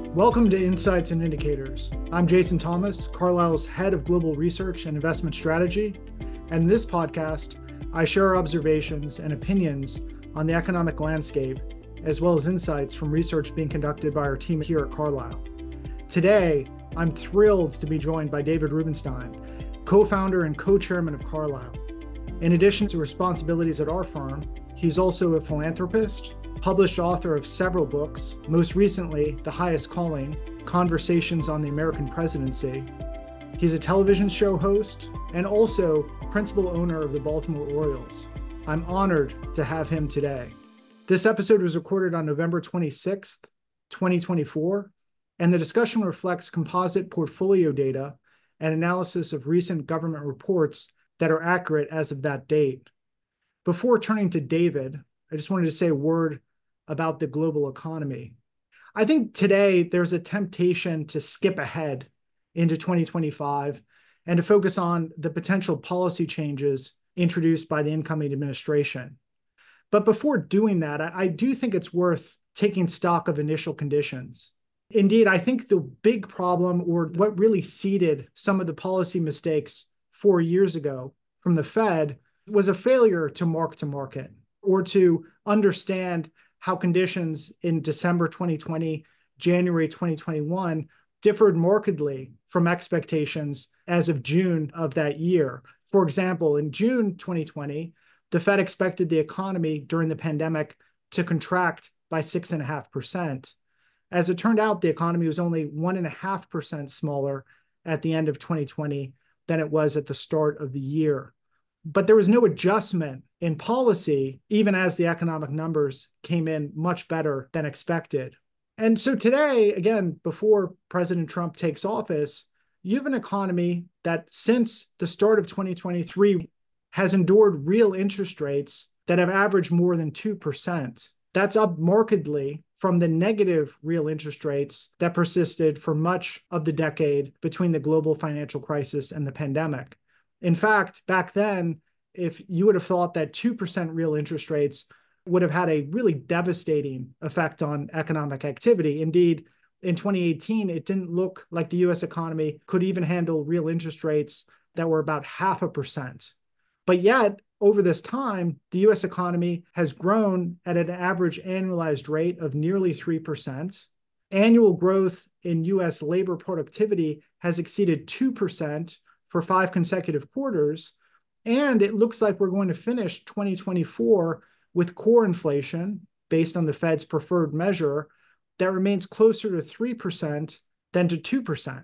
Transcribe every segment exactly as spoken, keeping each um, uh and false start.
Welcome to Insights and Indicators. I'm Jason Thomas, Carlyle's head of global research and investment strategy. And in this podcast, I share observations and opinions on the economic landscape, as well as insights from research being conducted by our team here at Carlyle. Today, I'm thrilled to be joined by David Rubenstein, co-founder and co-chairman of Carlyle. In addition to responsibilities at our firm, he's also a philanthropist, published author of several books, most recently, The Highest Calling, Conversations on the American Presidency. He's a television show host and also principal owner of the Baltimore Orioles. I'm honored to have him today. This episode was recorded on November twenty-sixth, twenty twenty-four, and the discussion reflects composite portfolio data and analysis of recent government reports that are accurate as of that date. Before turning to David, I just wanted to say a word about the global economy. I think today there's a temptation to skip ahead into twenty twenty-five and to focus on the potential policy changes introduced by the incoming administration. But before doing that, I, I do think it's worth taking stock of initial conditions. Indeed, I think the big problem, or what really seeded some of the policy mistakes four years ago from the Fed, was a failure to mark to market or to understand how conditions in December twenty twenty, January twenty twenty-one differed markedly from expectations as of June of that year. For example, in June twenty twenty, the Fed expected the economy during the pandemic to contract by six point five percent. As it turned out, the economy was only one point five percent smaller at the end of twenty twenty than it was at the start of the year. But there was no adjustment in policy, even as the economic numbers came in much better than expected. And so today, again, before President Trump takes office, you have an economy that since the start of twenty twenty-three has endured real interest rates that have averaged more than two percent. That's up markedly from the negative real interest rates that persisted for much of the decade between the global financial crisis and the pandemic. In fact, back then, if you would have thought that two percent real interest rates would have had a really devastating effect on economic activity. Indeed, in twenty eighteen, it didn't look like the U S economy could even handle real interest rates that were about half a percent. But yet, over this time, the U S economy has grown at an average annualized rate of nearly three percent. Annual growth in U S labor productivity has exceeded two percent for five consecutive quarters. And it looks like we're going to finish twenty twenty-four with core inflation, based on the Fed's preferred measure, that remains closer to three percent than to two percent.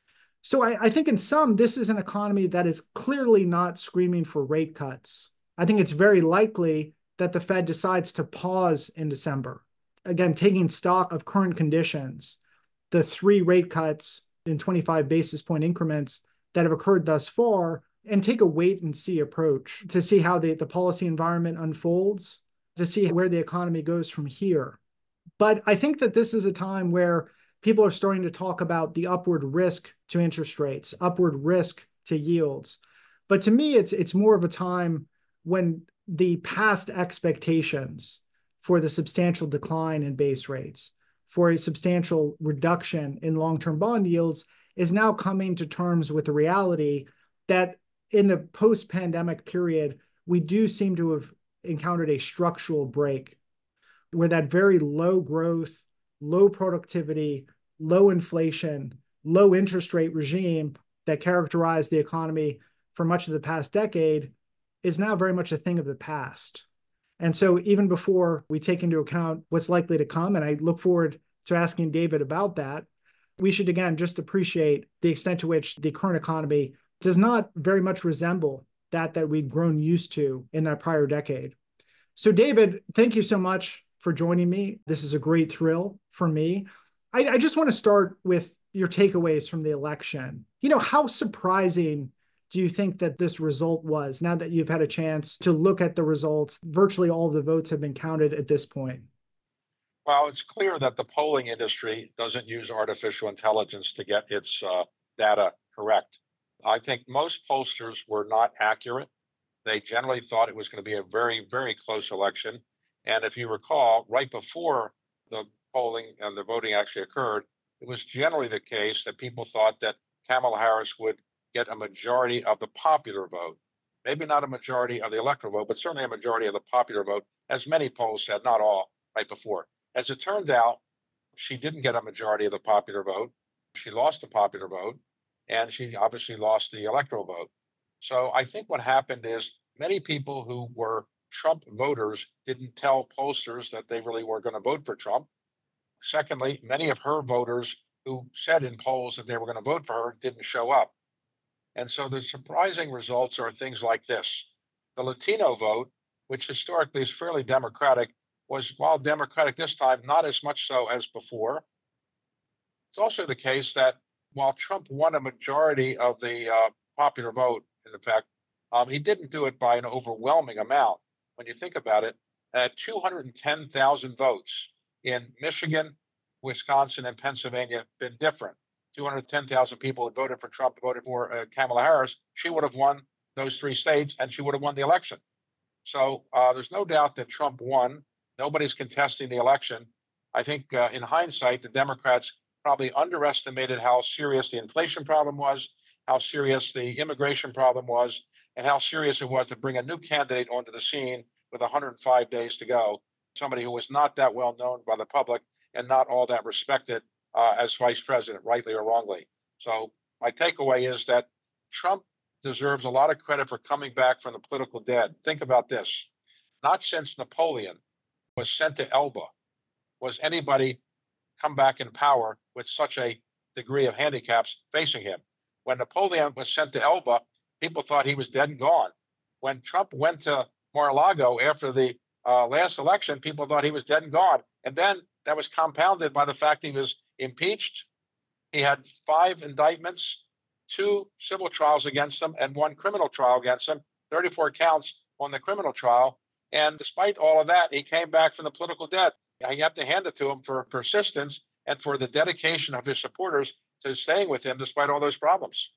So I, I think in sum, this is an economy that is clearly not screaming for rate cuts. I think it's very likely that the Fed decides to pause in December. Again, taking stock of current conditions, the three rate cuts in twenty-five basis point increments that have occurred thus far, and take a wait and see approach to see how the, the policy environment unfolds, to see where the economy goes from here. But I think that this is a time where people are starting to talk about the upward risk to interest rates, upward risk to yields. But to me, it's, it's more of a time when the past expectations for the substantial decline in base rates, for a substantial reduction in long-term bond yields, is now coming to terms with the reality that in the post-pandemic period, we do seem to have encountered a structural break where that very low growth, low productivity, low inflation, low interest rate regime that characterized the economy for much of the past decade is now very much a thing of the past. And so even before we take into account what's likely to come, and I look forward to asking David about that, we should, again, just appreciate the extent to which the current economy does not very much resemble that that we'd grown used to in that prior decade. So David, thank you so much for joining me. This is a great thrill for me. I, I just want to start with your takeaways from the election. You know, how surprising do you think that this result was now that you've had a chance to look at the results? Virtually all of the votes have been counted at this point. Well, it's clear that the polling industry doesn't use artificial intelligence to get its uh, data correct. I think most pollsters were not accurate. They generally thought it was going to be a very, very close election. And if you recall, right before the polling and the voting actually occurred, it was generally the case that people thought that Kamala Harris would get a majority of the popular vote. Maybe not a majority of the electoral vote, but certainly a majority of the popular vote, as many polls said, not all, right before. As it turned out, she didn't get a majority of the popular vote. She lost the popular vote, and she obviously lost the electoral vote. So I think what happened is many people who were Trump voters didn't tell pollsters that they really were going to vote for Trump. Secondly, many of her voters who said in polls that they were going to vote for her didn't show up. And so the surprising results are things like this. The Latino vote, which historically is fairly Democratic, was, while Democratic this time, not as much so as before. It's also the case that while Trump won a majority of the uh, popular vote, in fact, um, he didn't do it by an overwhelming amount. When you think about it, at two hundred ten thousand votes in Michigan, Wisconsin, and Pennsylvania been different. two hundred ten thousand people had voted for Trump, voted for uh, Kamala Harris. She would have won those three states and she would have won the election. So uh, there's no doubt that Trump won. Nobody's contesting the election. I think uh, in hindsight, the Democrats probably underestimated how serious the inflation problem was, how serious the immigration problem was, and how serious it was to bring a new candidate onto the scene with one hundred five days to go, somebody who was not that well known by the public and not all that respected uh, as vice president, rightly or wrongly. So my takeaway is that Trump deserves a lot of credit for coming back from the political dead. Think about this. Not since Napoleon was sent to Elba was anybody come back in power with such a degree of handicaps facing him. When Napoleon was sent to Elba, people thought he was dead and gone. When Trump went to Mar-a-Lago after the uh, last election, people thought he was dead and gone. And then that was compounded by the fact he was impeached. He had five indictments, two civil trials against him, and one criminal trial against him, thirty-four counts on the criminal trial. And despite all of that, he came back from the political dead. You have to hand it to him for persistence and for the dedication of his supporters to staying with him despite all those problems.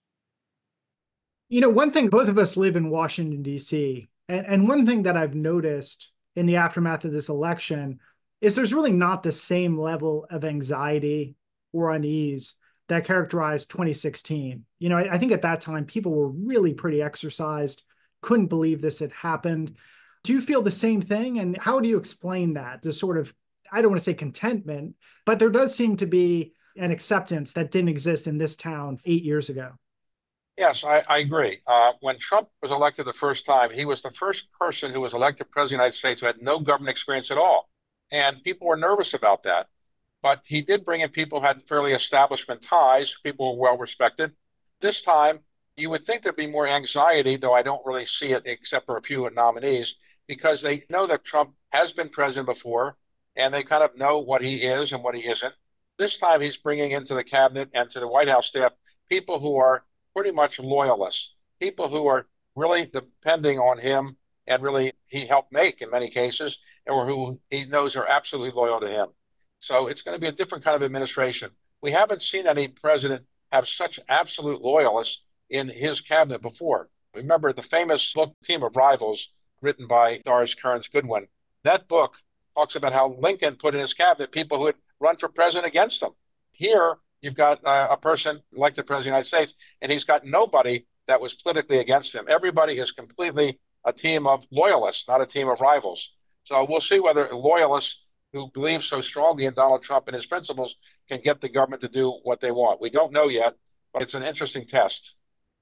You know, one thing, both of us live in Washington, D C, and, and one thing that I've noticed in the aftermath of this election is there's really not the same level of anxiety or unease that characterized twenty sixteen. You know, I, I think at that time, people were really pretty exercised, couldn't believe this had happened. Do you feel the same thing? And how do you explain that? The sort of, I don't want to say contentment, but there does seem to be an acceptance that didn't exist in this town eight years ago. Yes, I, I agree. Uh, when Trump was elected the first time, he was the first person who was elected president of the United States who had no government experience at all. And people were nervous about that. But he did bring in people who had fairly establishment ties, people who were well respected. This time, you would think there'd be more anxiety, though I don't really see it except for a few nominees, because they know that Trump has been president before and they kind of know what he is and what he isn't. This time, he's bringing into the cabinet and to the White House staff people who are pretty much loyalists, people who are really depending on him and really he helped make in many cases, or who he knows are absolutely loyal to him. So it's going to be a different kind of administration. We haven't seen any president have such absolute loyalists in his cabinet before. Remember the famous book, Team of Rivals, written by Doris Kearns Goodwin. That book talks about how Lincoln put in his cabinet people who had run for president against him. Here, you've got uh, a person elected president of the United States, and he's got nobody that was politically against him. Everybody is completely a team of loyalists, not a team of rivals. So we'll see whether loyalists who believe so strongly in Donald Trump and his principles can get the government to do what they want. We don't know yet, but it's an interesting test.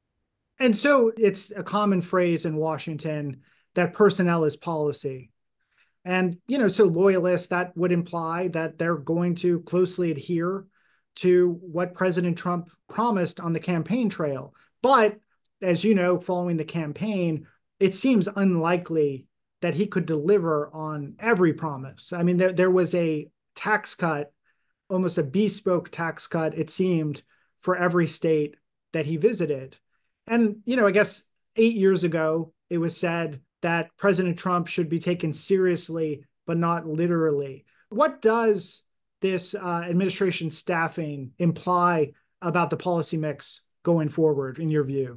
And so it's a common phrase in Washington that personnel is policy. And, you know, so loyalists, that would imply that they're going to closely adhere to what President Trump promised on the campaign trail. But as you know, following the campaign, it seems unlikely that he could deliver on every promise. I mean, there, there was a tax cut, almost a bespoke tax cut, it seemed, for every state that he visited. And, you know, I guess eight years ago, it was said that President Trump should be taken seriously, but not literally. What does this uh, administration staffing imply about the policy mix going forward, in your view?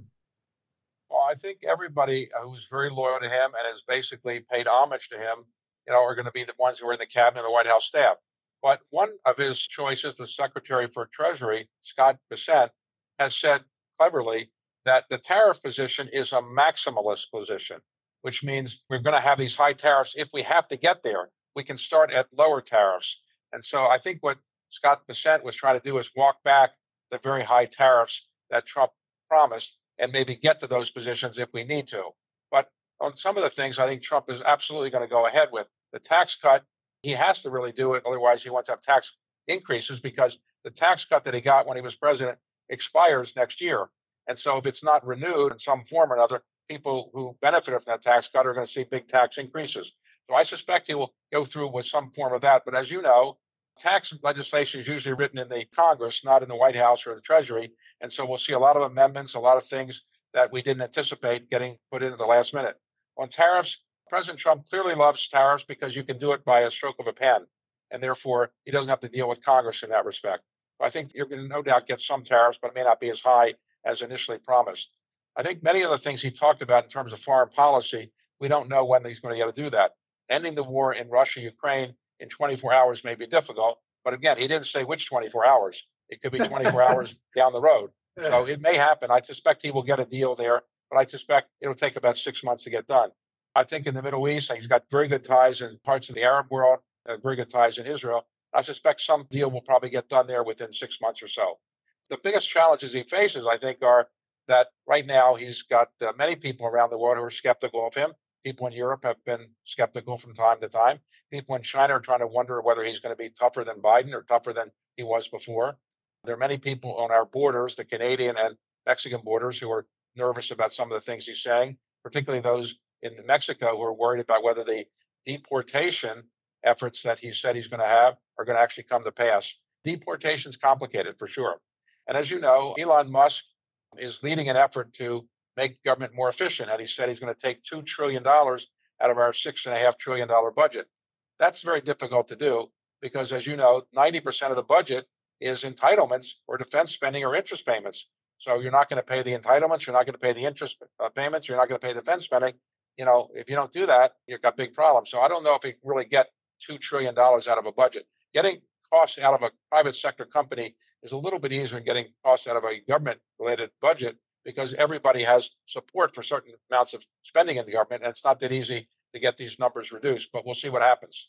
Well, I think everybody who's very loyal to him and has basically paid homage to him, you know, are going to be the ones who are in the cabinet and the White House staff. But one of his choices, the Secretary for Treasury, Scott Bessent, has said cleverly that the tariff position is a maximalist position, which means we're going to have these high tariffs. If we have to get there, we can start at lower tariffs. And so I think what Scott Bessent was trying to do is walk back the very high tariffs that Trump promised and maybe get to those positions if we need to. But on some of the things, I think Trump is absolutely going to go ahead with. The tax cut, he has to really do it. Otherwise, he wants to have tax increases because the tax cut that he got when he was president expires next year. And so if it's not renewed in some form or another, people who benefited from that tax cut are going to see big tax increases. So I suspect he will go through with some form of that. But as you know, tax legislation is usually written in the Congress, not in the White House or the Treasury. And so we'll see a lot of amendments, a lot of things that we didn't anticipate getting put in at the last minute. On tariffs, President Trump clearly loves tariffs because you can do it by a stroke of a pen. And therefore, he doesn't have to deal with Congress in that respect. I think you're going to no doubt get some tariffs, but it may not be as high as initially promised. I think many of the things he talked about in terms of foreign policy, we don't know when he's going to get to do that. Ending the war in Russia, Ukraine in twenty-four hours may be difficult, but again, he didn't say which twenty-four hours. It could be twenty-four hours down the road. So it may happen. I suspect he will get a deal there, but I suspect it'll take about six months to get done. I think in the Middle East, he's got very good ties in parts of the Arab world, uh, very good ties in Israel. I suspect some deal will probably get done there within six months or so. The biggest challenges he faces, I think, are that right now he's got uh, many people around the world who are skeptical of him. People in Europe have been skeptical from time to time. People in China are trying to wonder whether he's going to be tougher than Biden or tougher than he was before. There are many people on our borders, the Canadian and Mexican borders, who are nervous about some of the things he's saying, particularly those in Mexico who are worried about whether the deportation efforts that he said he's going to have are going to actually come to pass. Deportation is complicated for sure. And as you know, Elon Musk is leading an effort to make government more efficient. And he said he's going to take two trillion dollars out of our six point five trillion dollars budget. That's very difficult to do because, as you know, ninety percent of the budget is entitlements or defense spending or interest payments. So you're not going to pay the entitlements. You're not going to pay the interest uh, payments. You're not going to pay defense spending. You know, if you don't do that, you've got big problems. So I don't know if you can really get two trillion dollars out of a budget. Getting costs out of a private sector company is a little bit easier than getting costs out of a government related budget because everybody has support for certain amounts of spending in the government. And it's not that easy to get these numbers reduced, but we'll see what happens.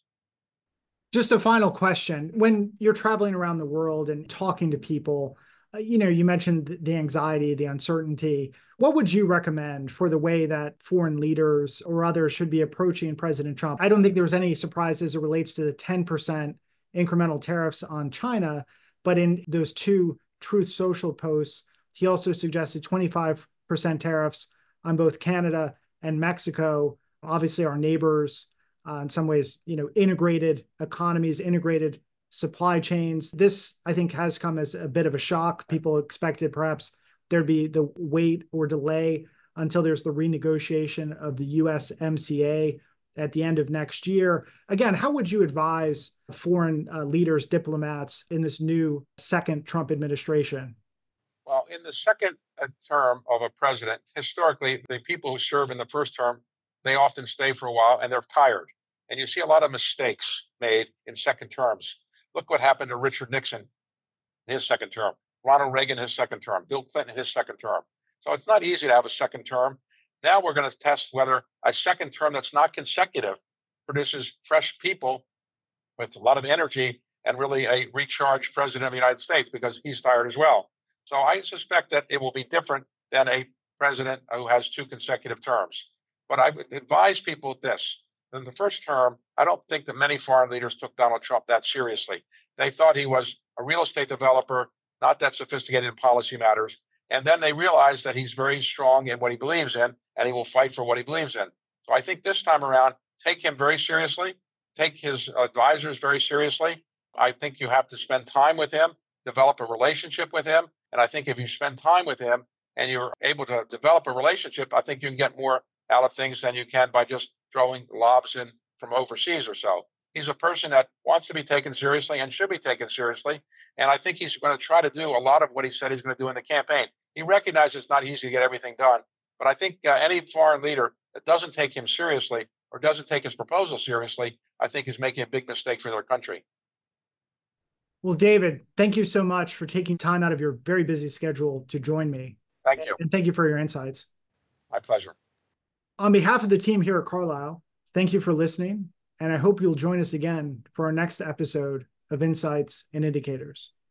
Just a final question. When you're traveling around the world and talking to people, uh, you know, you mentioned the anxiety, the uncertainty. What would you recommend for the way that foreign leaders or others should be approaching President Trump? I don't think there's any surprise as it relates to the ten percent incremental tariffs on China, but in those two Truth Social posts, he also suggested twenty-five percent tariffs on both Canada and Mexico, obviously our neighbors, uh, in some ways, you know, integrated economies, integrated supply chains. This, I think, has come as a bit of a shock. People expected perhaps there'd be the wait or delay until there's the renegotiation of the U S M C A at the end of next year. Again, how would you advise foreign uh, leaders, diplomats in this new second Trump administration? Well, in the second uh, term of a president, historically, the people who serve in the first term, they often stay for a while and they're tired. And you see a lot of mistakes made in second terms. Look what happened to Richard Nixon in his second term, Ronald Reagan his second term, Bill Clinton his second term. So it's not easy to have a second term. Now we're going to test whether a second term that's not consecutive produces fresh people with a lot of energy and really a recharged president of the United States because he's tired as well. So I suspect that it will be different than a president who has two consecutive terms. But I would advise people this. In the first term, I don't think that many foreign leaders took Donald Trump that seriously. They thought he was a real estate developer, not that sophisticated in policy matters. And then they realized that he's very strong in what he believes in, and he will fight for what he believes in. So I think this time around, take him very seriously, take his advisors very seriously. I think you have to spend time with him, develop a relationship with him. And I think if you spend time with him and you're able to develop a relationship, I think you can get more out of things than you can by just throwing lobs in from overseas or so. He's a person that wants to be taken seriously and should be taken seriously. And I think he's going to try to do a lot of what he said he's going to do in the campaign. He recognizes it's not easy to get everything done. But I think uh, any foreign leader that doesn't take him seriously or doesn't take his proposal seriously, I think is making a big mistake for their country. Well, David, thank you so much for taking time out of your very busy schedule to join me. Thank you. And thank you for your insights. My pleasure. On behalf of the team here at Carlyle, thank you for listening, and I hope you'll join us again for our next episode of Insights and Indicators.